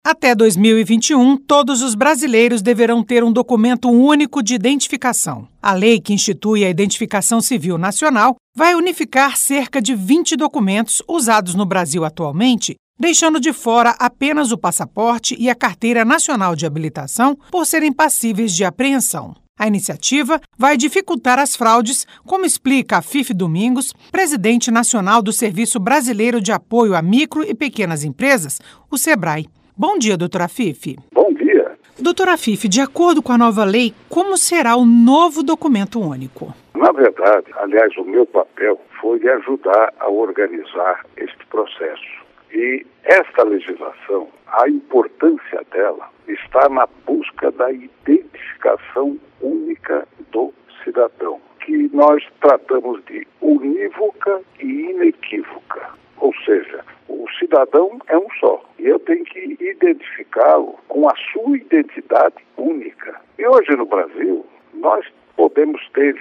Até 2021, todos os brasileiros deverão ter um documento único de identificação. A lei que institui a Identificação Civil Nacional vai unificar cerca de 20 documentos usados no Brasil atualmente, deixando de fora apenas o passaporte e a Carteira Nacional de Habilitação por serem passíveis de apreensão. A iniciativa vai dificultar as fraudes, como explica a Fife Domingos, presidente nacional do Serviço Brasileiro de Apoio a Micro e Pequenas Empresas, o SEBRAE. Bom dia, doutora Fife. Bom dia. Doutora Fife, de acordo com a nova lei, como será o novo documento único? Na verdade, aliás, o meu papel foi de ajudar a organizar este processo. E esta legislação, a importância dela está na busca da identificação única do cidadão, que nós tratamos de unívoca e inequívoca. Ou seja, o cidadão é um só e eu tenho que identificá-lo com a sua identidade única. E hoje no Brasil, nós podemos ter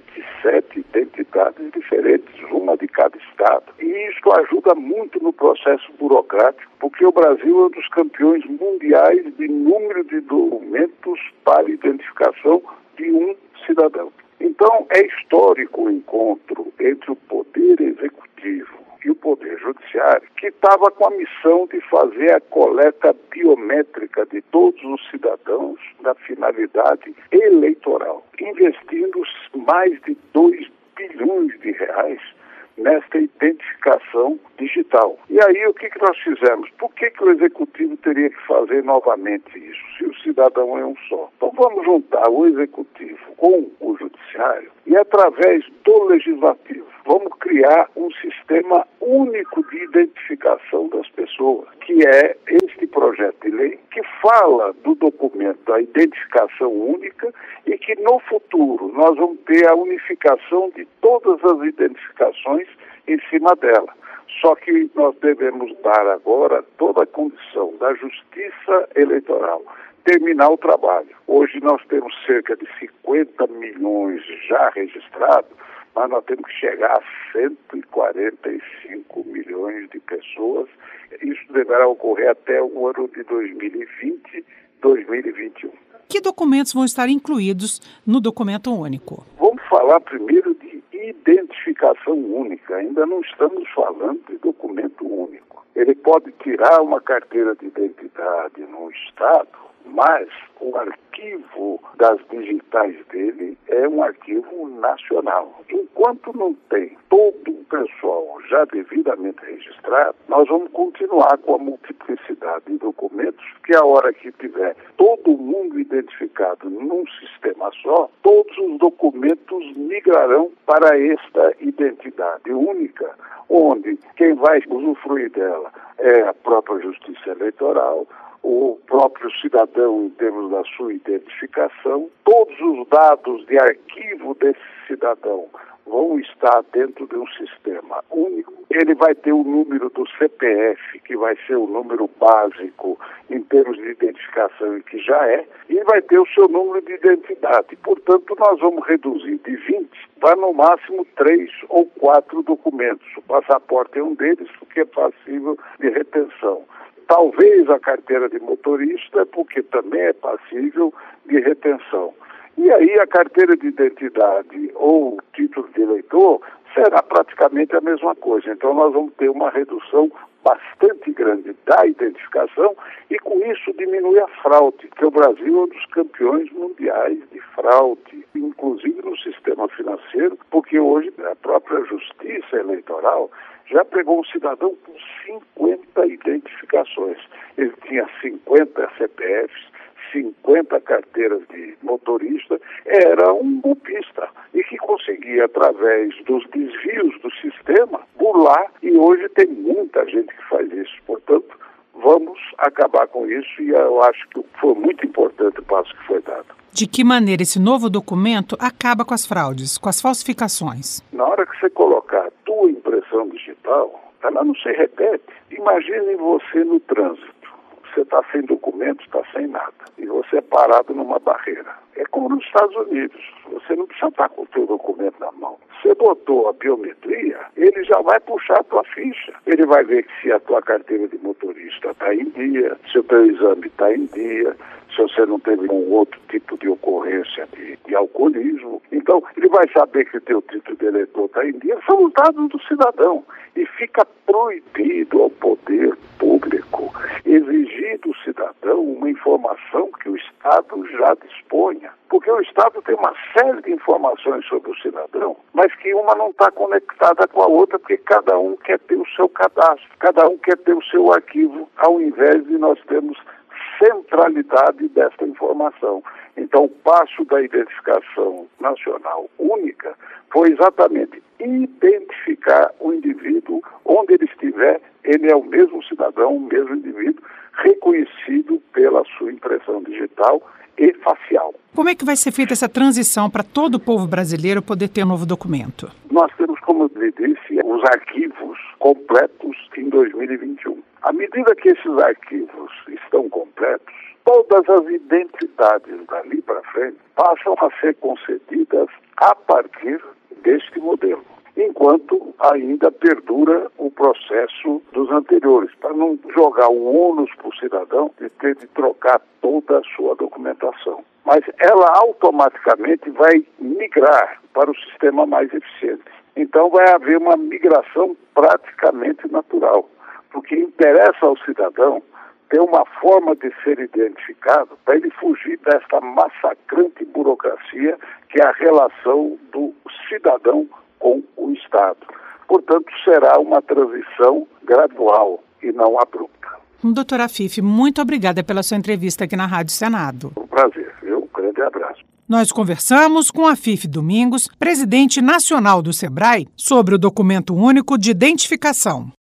27 identidades diferentes, uma de cada estado. E isso ajuda muito no processo burocrático, porque o Brasil é um dos campeões mundiais de número de documentos para identificação de um cidadão. Então, é histórico o encontro entre o Poder Executivo e o Poder Judiciário, que estava com a missão de fazer a coleta biométrica de todos os cidadãos na finalidade eleitoral, investindo mais de 2 bilhões de reais nesta identificação digital. E aí, o que nós fizemos? Por que o Executivo teria que fazer novamente isso, se o cidadão é um só? Então, vamos juntar o Executivo com o Judiciário e, através do Legislativo, vamos criar um sistema único de identificação das pessoas, que é este projeto de lei que fala do documento da identificação única e que, no futuro, nós vamos ter a unificação de todas as identificações em cima dela. Só que nós devemos dar agora toda a condição da Justiça Eleitoral terminar o trabalho. Hoje nós temos cerca de 50 milhões já registrados, mas nós temos que chegar a 145 milhões de pessoas. Isso deverá ocorrer até o ano de 2020, 2021. Que documentos vão estar incluídos no documento único? Vamos falar primeiro de identificação única. Ainda não estamos falando de documento único. Ele pode tirar uma carteira de identidade no estado, mas o arquivo das digitais dele é um arquivo nacional. Enquanto não tem todo o pessoal já devidamente registrado, nós vamos continuar com a multiplicidade de documentos, que a hora que tiver todo mundo identificado num sistema só, todos os documentos migrarão para esta identidade única, onde quem vai usufruir dela é a própria Justiça Eleitoral, o próprio cidadão em termos da sua identificação. Todos os dados de arquivo desse cidadão vão estar dentro de um sistema único. Ele vai ter o número do CPF, que vai ser o número básico em termos de identificação e que já é, e vai ter o seu número de identidade. Portanto, nós vamos reduzir de 20 para no máximo 3 ou 4 documentos. O passaporte é um deles, porque é passível de retenção. Talvez a carteira de motorista, porque também é passível de retenção. E aí a carteira de identidade ou o título de eleitor será praticamente a mesma coisa. Então nós vamos ter uma redução bastante grande da identificação e com isso diminui a fraude, porque o Brasil é um dos campeões mundiais de fraude, inclusive no sistema financeiro, porque hoje a própria Justiça Eleitoral já pegou um cidadão com 50 identificações. Ele tinha 50 CPFs, 50 carteiras de motorista, era um golpista e que conseguia, através dos desvios do sistema, burlar, e hoje tem muita gente que faz isso. Portanto, vamos acabar com isso e eu acho que foi muito importante o passo que foi dado. De que maneira esse novo documento acaba com as fraudes, com as falsificações? Na hora que você colocar a tua impressão digital, ela não se repete. Imagine você no trânsito. Você está sem documento, está sem nada. E você é parado numa barreira. É como nos Estados Unidos. Você não precisa estar com o teu documento na mão. Você botou a biometria, ele já vai puxar a tua ficha. Ele vai ver que se a tua carteira de motorista está em dia, se o teu exame está em dia, se você não teve um outro tipo de ocorrência de alcoolismo. Então, ele vai saber que o teu título de eleitor está em dia. São os dados do cidadão. E fica proibido ao poder público exigir do cidadão uma informação que o Estado já disponha. Porque o Estado tem uma série de informações sobre o cidadão, mas que uma não está conectada com a outra, porque cada um quer ter o seu cadastro, cada um quer ter o seu arquivo, ao invés de nós termos centralidade desta informação. Então, o passo da identificação nacional única foi exatamente identificar o indivíduo onde ele estiver. Ele é o mesmo cidadão, o mesmo indivíduo, reconhecido pela sua impressão digital e facial. Como é que vai ser feita essa transição para todo o povo brasileiro poder ter um novo documento? Nós temos, como eu lhe disse, os arquivos completos em 2021. À medida que esses arquivos estão completos, todas as identidades dali para frente passam a ser concedidas a partir deste modelo, enquanto ainda perdura o processo dos anteriores, para não jogar o ônus para o cidadão de ter de trocar toda a sua documentação. Mas ela automaticamente vai migrar para o sistema mais eficiente. Então vai haver uma migração praticamente natural, porque interessa ao cidadão ter uma forma de ser identificado para ele fugir desta massacrante burocracia que é a relação do cidadão com o Estado. Portanto, será uma transição gradual e não abrupta. Doutora Afife, muito obrigada pela sua entrevista aqui na Rádio Senado. Um prazer, viu? Um grande abraço. Nós conversamos com Afife Domingos, presidente nacional do SEBRAE, sobre o Documento Único de Identificação.